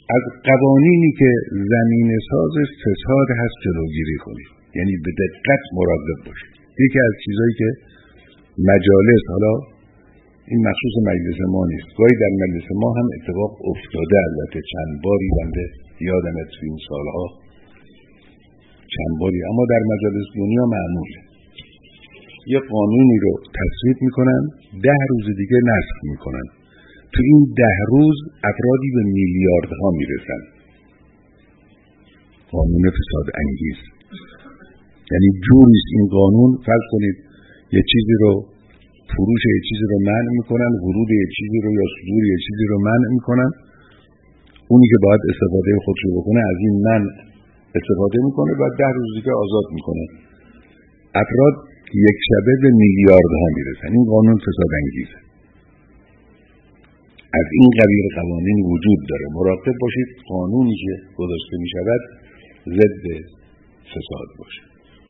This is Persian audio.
از قوانینی که زمینه ساز فساد هست جلوگیری کنید، یعنی به دقت مراقب باشید. یکی از چیزایی که مجالس، حالا این مخصوص مجلس ما نیست، گاهی در مجلس ما هم اتفاق افتاده، البته چند باری بنده یادم از این سالها چند باری، اما در مجالس دنیا معموله یه قانونی رو تصویب میکنن، 10 روز دیگه نسخ میکنن. تو این 10 روز افرادی به میلیاردها میرسن. قانون فساد انگیز، یعنی جوریست این قانون. فرض کنید یه چیزی رو، فروش یه چیزی رو منع میکنن، ورود یه چیزی رو یا صدور یه چیزی رو منع میکنن، اونی که باید استفاده خودش رو بکنه از این منع استفاده میکنه و 10 روز دیگه آزاد میکنه. افراد یک شبه به میلیاردها میرسن. این قانون فساد انگیزه. از این قبیل قوانین وجود داره. مراقب باشید قانونی که گذاشته میشود ضد فساد باشه.